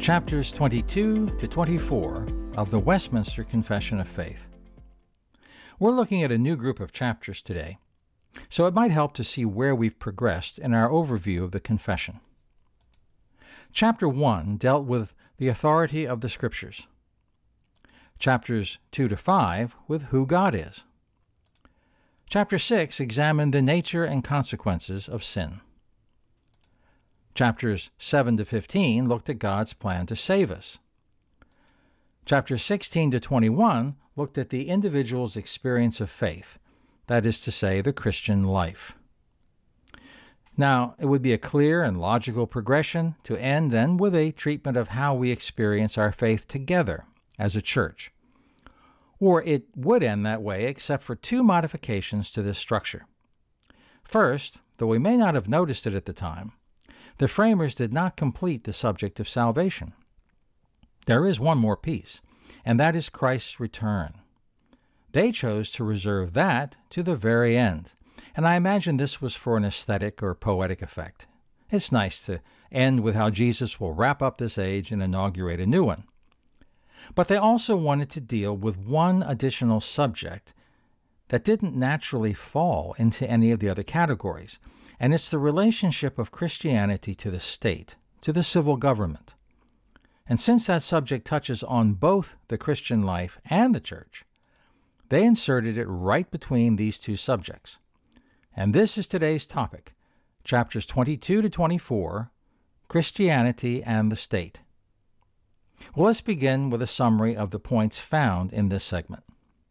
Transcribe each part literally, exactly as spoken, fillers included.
Chapters twenty-two to twenty-four of the Westminster Confession of Faith. We're looking at a new group of chapters today, so it might help to see where we've progressed in our overview of the Confession. Chapter one dealt with the authority of the Scriptures. Chapters two to five with who God is. Chapter six examined the nature and consequences of sin. Chapters seven to fifteen looked at God's plan to save us. Chapters sixteen to twenty-one looked at the individual's experience of faith, that is to say, the Christian life. Now, it would be a clear and logical progression to end then with a treatment of how we experience our faith together as a church. Or it would end that way except for two modifications to this structure. First, though we may not have noticed it at the time, the framers did not complete the subject of salvation. There is one more piece, and that is Christ's return. They chose to reserve that to the very end, and I imagine this was for an aesthetic or poetic effect. It's nice to end with how Jesus will wrap up this age and inaugurate a new one. But they also wanted to deal with one additional subject that didn't naturally fall into any of the other categories, and it's the relationship of Christianity to the state, to the civil government. And since that subject touches on both the Christian life and the church, they inserted it right between these two subjects. And this is today's topic, chapters twenty-two to twenty-four, Christianity and the State. Well, let's begin with a summary of the points found in this segment.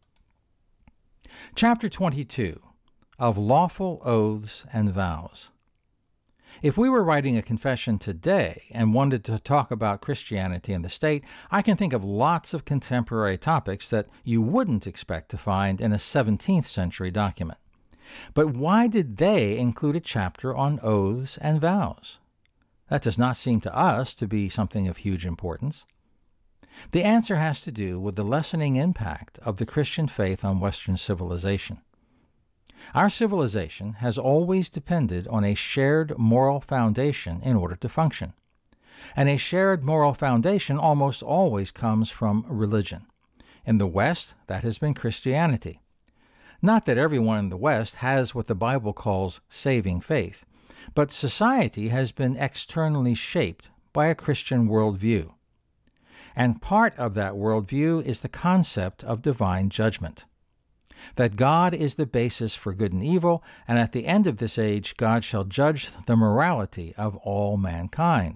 Chapter twenty-two, of lawful oaths and vows. If we were writing a confession today and wanted to talk about Christianity and the state, I can think of lots of contemporary topics that you wouldn't expect to find in a seventeenth century document. But why did they include a chapter on oaths and vows? That does not seem to us to be something of huge importance. The answer has to do with the lessening impact of the Christian faith on Western civilization. Our civilization has always depended on a shared moral foundation in order to function. And a shared moral foundation almost always comes from religion. In the West, that has been Christianity. Not that everyone in the West has what the Bible calls saving faith, but society has been externally shaped by a Christian worldview. And part of that worldview is the concept of divine judgment. That God is the basis for good and evil, and at the end of this age, God shall judge the morality of all mankind.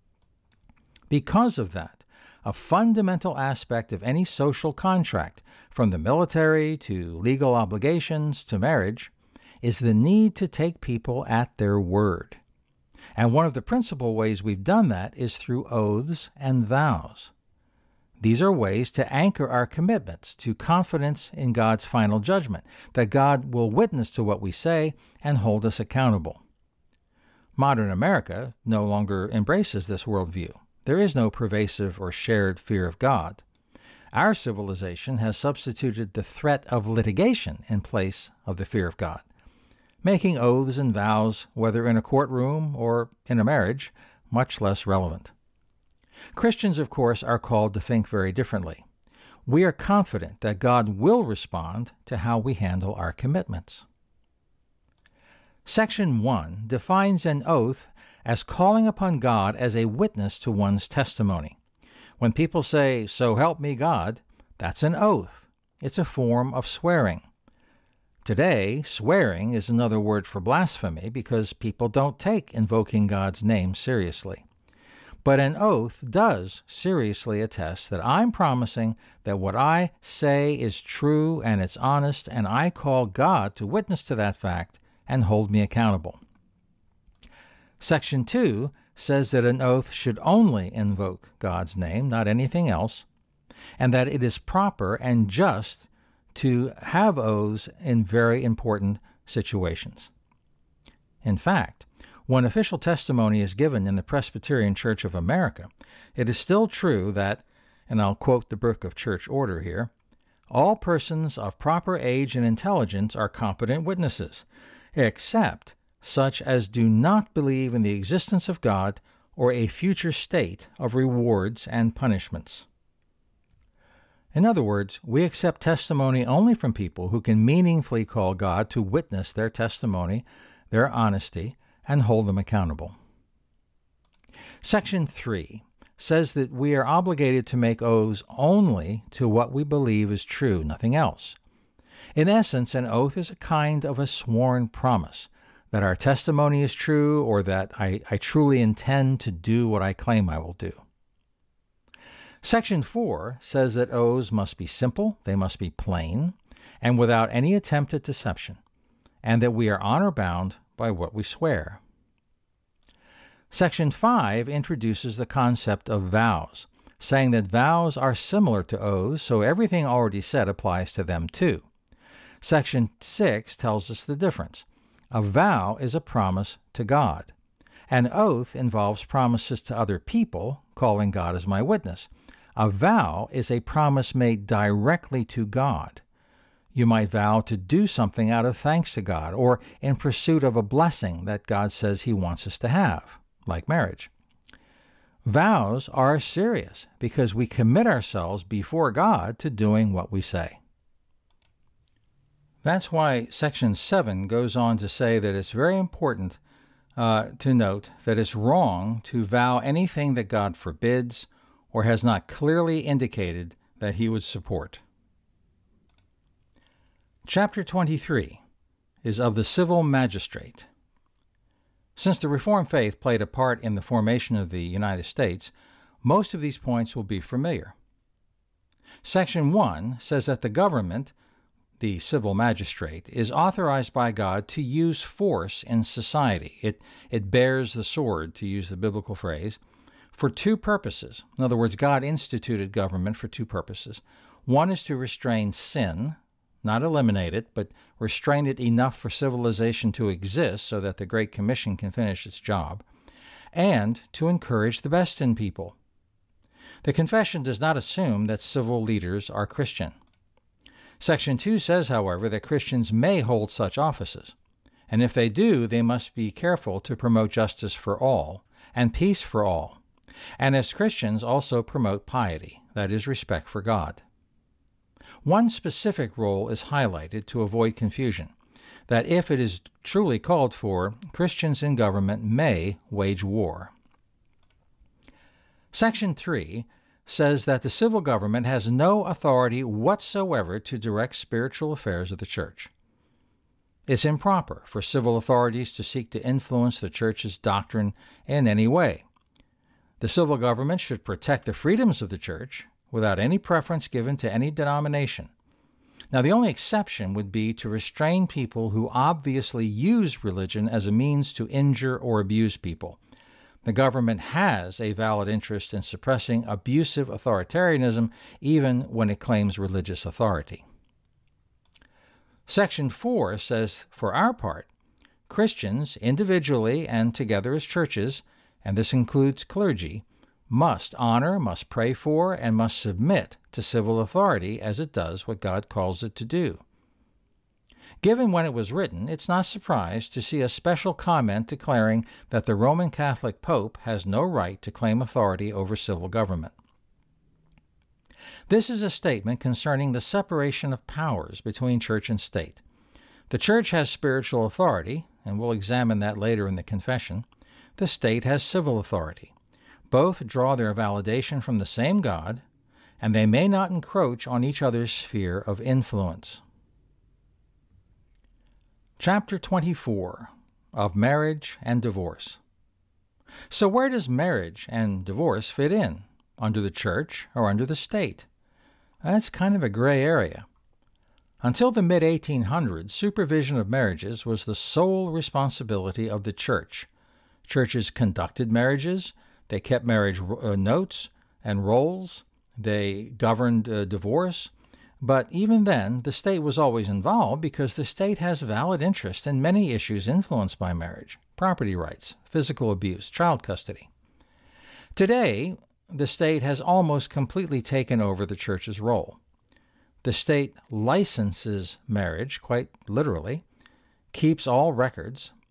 Because of that, a fundamental aspect of any social contract, from the military to legal obligations to marriage, is the need to take people at their word. And one of the principal ways we've done that is through oaths and vows. These are ways to anchor our commitments to confidence in God's final judgment, that God will witness to what we say and hold us accountable. Modern America no longer embraces this worldview. There is no pervasive or shared fear of God. Our civilization has substituted the threat of litigation in place of the fear of God, making oaths and vows, whether in a courtroom or in a marriage, much less relevant. Christians, of course, are called to think very differently. We are confident that God will respond to how we handle our commitments. Section one defines an oath as calling upon God as a witness to one's testimony. When people say, "So help me God," that's an oath. It's a form of swearing. Today, swearing is another word for blasphemy because people don't take invoking God's name seriously. But an oath does seriously attest that I'm promising that what I say is true and it's honest, and I call God to witness to that fact and hold me accountable. Section two says that an oath should only invoke God's name, not anything else, and that it is proper and just to have oaths in very important situations. In fact, when official testimony is given in the Presbyterian Church of America, it is still true that, and I'll quote the Book of Church Order here, all persons of proper age and intelligence are competent witnesses, except such as do not believe in the existence of God or a future state of rewards and punishments. In other words, we accept testimony only from people who can meaningfully call God to witness their testimony, their honesty, and hold them accountable. Section three says that we are obligated to make oaths only to what we believe is true, nothing else. In essence, an oath is a kind of a sworn promise that our testimony is true, or that I, I truly intend to do what I claim I will do. Section four says that oaths must be simple, they must be plain, and without any attempt at deception, and that we are honor-bound by what we swear. Section five introduces the concept of vows, saying that vows are similar to oaths, so everything already said applies to them too. Section six tells us the difference. A vow is a promise to God. An oath involves promises to other people, calling God as my witness. A vow is a promise made directly to God. You might vow to do something out of thanks to God, or in pursuit of a blessing that God says He wants us to have, like marriage. Vows are serious because we commit ourselves before God to doing what we say. That's why Section seven goes on to say that it's very important uh, to note that it's wrong to vow anything that God forbids or has not clearly indicated that He would support. Chapter twenty-three is of the civil magistrate. Since the Reformed faith played a part in the formation of the United States, most of these points will be familiar. Section one says that the government, the civil magistrate, is authorized by God to use force in society. It, it bears the sword, to use the biblical phrase, for two purposes. In other words, God instituted government for two purposes. One is to restrain sin, not eliminate it, but restrain it enough for civilization to exist so that the Great Commission can finish its job, and to encourage the best in people. The confession does not assume that civil leaders are Christian. Section two says, however, that Christians may hold such offices, and if they do, they must be careful to promote justice for all and peace for all, and as Christians also promote piety, that is, respect for God. One specific role is highlighted to avoid confusion, that if it is truly called for, Christians in government may wage war. Section three says that the civil government has no authority whatsoever to direct spiritual affairs of the church. It's improper for civil authorities to seek to influence the church's doctrine in any way. The civil government should protect the freedoms of the church without any preference given to any denomination. Now, the only exception would be to restrain people who obviously use religion as a means to injure or abuse people. The government has a valid interest in suppressing abusive authoritarianism, even when it claims religious authority. Section four says, for our part, Christians, individually and together as churches, and this includes clergy, must honor, must pray for, and must submit to civil authority as it does what God calls it to do. Given when it was written, it's not surprised to see a special comment declaring that the Roman Catholic Pope has no right to claim authority over civil government. This is a statement concerning the separation of powers between church and state. The church has spiritual authority, and we'll examine that later in the confession. The state has civil authority. Both draw their validation from the same God, and they may not encroach on each other's sphere of influence. Chapter twenty-four, of Marriage and Divorce. So where does marriage and divorce fit in? Under the church or under the state? That's kind of a gray area. Until the mid eighteen hundreds, supervision of marriages was the sole responsibility of the church. Churches conducted marriages, they kept marriage uh, notes and rolls, they governed uh, divorce, but even then, the state was always involved because the state has valid interest in many issues influenced by marriage: property rights, physical abuse, child custody. Today, the state has almost completely taken over the church's role. The state licenses marriage, quite literally, keeps all records,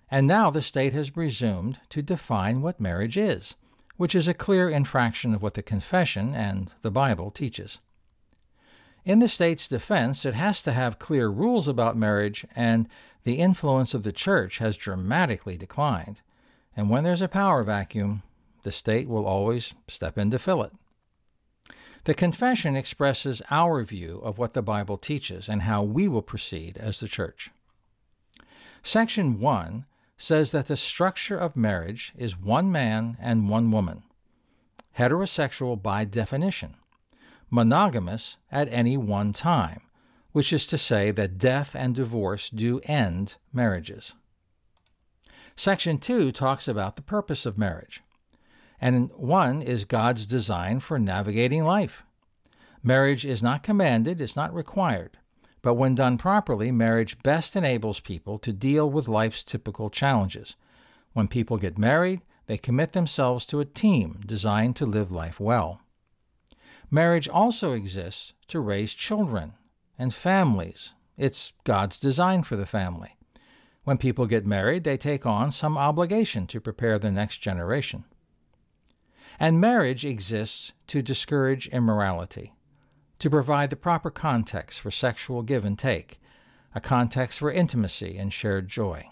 And now the state has resumed to define what marriage is, which is a clear infraction of what the Confession and the Bible teaches. In the state's defense, it has to have clear rules about marriage, and the influence of the church has dramatically declined. And when there's a power vacuum, the state will always step in to fill it. The Confession expresses our view of what the Bible teaches and how we will proceed as the church. Section one says that the structure of marriage is one man and one woman, heterosexual by definition, monogamous at any one time, which is to say that death and divorce do end marriages. Section two talks about the purpose of marriage, and one is God's design for navigating life. Marriage is not commanded, it's not required, but when done properly, marriage best enables people to deal with life's typical challenges. When people get married, they commit themselves to a team designed to live life well. Marriage also exists to raise children and families. It's God's design for the family. When people get married, they take on some obligation to prepare the next generation. And marriage exists to discourage immorality, to provide the proper context for sexual give and take, a context for intimacy and shared joy.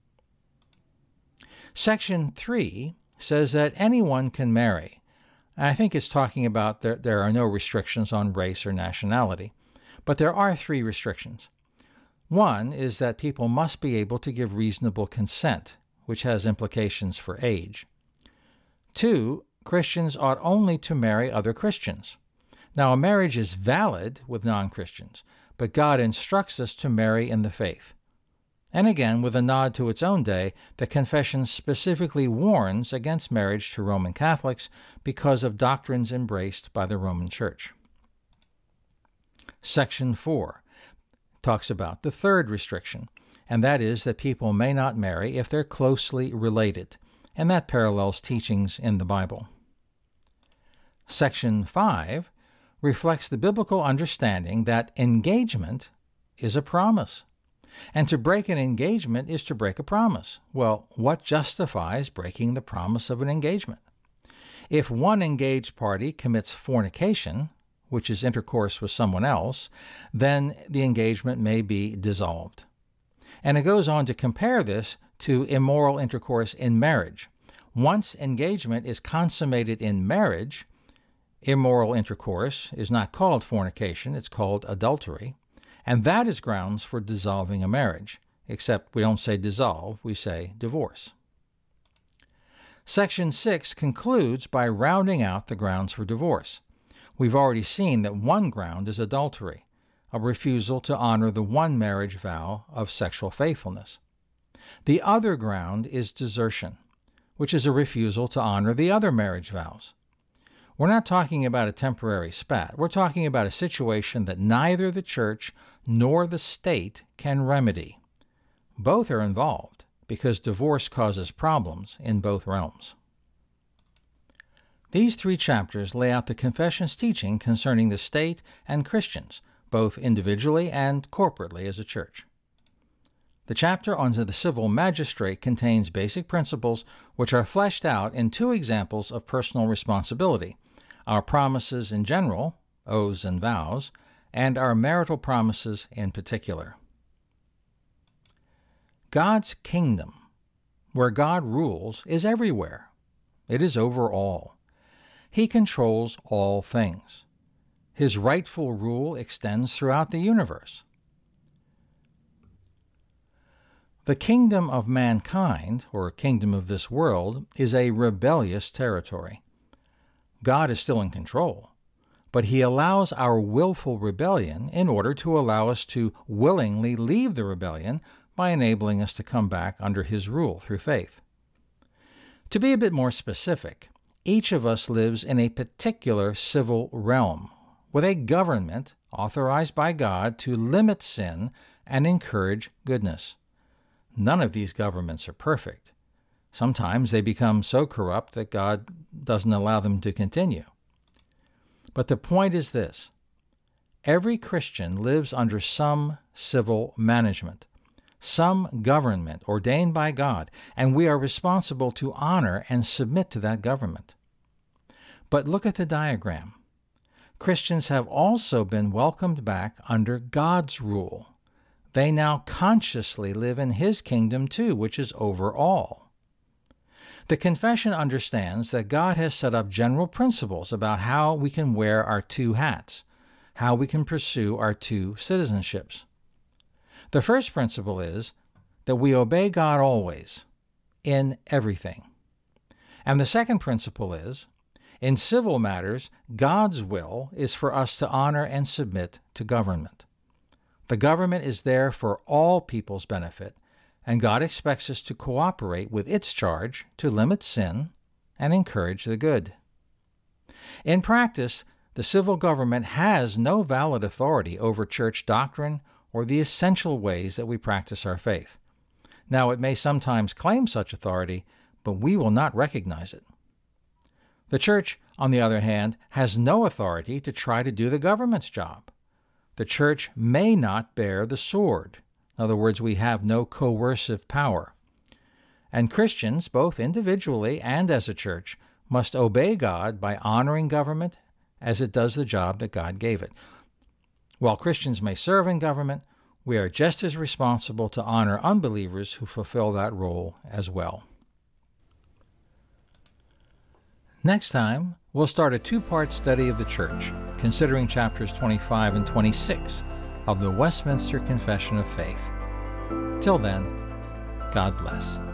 Section three says that anyone can marry. I think it's talking about there, there are no restrictions on race or nationality, but there are three restrictions. One is that people must be able to give reasonable consent, which has implications for age. Two, Christians ought only to marry other Christians. Now, a marriage is valid with non-Christians, but God instructs us to marry in the faith. And again, with a nod to its own day, the Confession specifically warns against marriage to Roman Catholics because of doctrines embraced by the Roman Church. Section four talks about the third restriction, and that is that people may not marry if they're closely related, and that parallels teachings in the Bible. Section five reflects the biblical understanding that engagement is a promise. And to break an engagement is to break a promise. Well, what justifies breaking the promise of an engagement? If one engaged party commits fornication, which is intercourse with someone else, then the engagement may be dissolved. And it goes on to compare this to immoral intercourse in marriage. Once engagement is consummated in marriage, immoral intercourse is not called fornication, it's called adultery. And that is grounds for dissolving a marriage, except we don't say dissolve, we say divorce. Section six concludes by rounding out the grounds for divorce. We've already seen that one ground is adultery, a refusal to honor the one marriage vow of sexual faithfulness. The other ground is desertion, which is a refusal to honor the other marriage vows. We're not talking about a temporary spat. We're talking about a situation that neither the church nor the state can remedy. Both are involved because divorce causes problems in both realms. These three chapters lay out the Confession's teaching concerning the state and Christians, both individually and corporately as a church. The chapter on the civil magistrate contains basic principles which are fleshed out in two examples of personal responsibility: our promises in general, oaths and vows, and our marital promises in particular. God's kingdom, where God rules, is everywhere. It is over all. He controls all things. His rightful rule extends throughout the universe. The kingdom of mankind, or kingdom of this world, is a rebellious territory. God is still in control, but he allows our willful rebellion in order to allow us to willingly leave the rebellion by enabling us to come back under his rule through faith. To be a bit more specific, each of us lives in a particular civil realm, with a government authorized by God to limit sin and encourage goodness. None of these governments are perfect. Sometimes they become so corrupt that God doesn't allow them to continue. But the point is this: every Christian lives under some civil management, some government ordained by God, and we are responsible to honor and submit to that government. But look at the diagram. Christians have also been welcomed back under God's rule. They now consciously live in His kingdom too, which is over all. The confession understands that God has set up general principles about how we can wear our two hats, how we can pursue our two citizenships. The first principle is that we obey God always, in everything. And the second principle is, in civil matters, God's will is for us to honor and submit to government. The government is there for all people's benefit, and God expects us to cooperate with its charge to limit sin and encourage the good. In practice, the civil government has no valid authority over church doctrine or the essential ways that we practice our faith. Now, it may sometimes claim such authority, but we will not recognize it. The church, on the other hand, has no authority to try to do the government's job. The church may not bear the sword. In other words, we have no coercive power. And Christians, both individually and as a church, must obey God by honoring government as it does the job that God gave it. While Christians may serve in government, we are just as responsible to honor unbelievers who fulfill that role as well. Next time, we'll start a two-part study of the Church, considering chapters twenty-five and twenty-six of the Westminster Confession of Faith. Till then, God bless.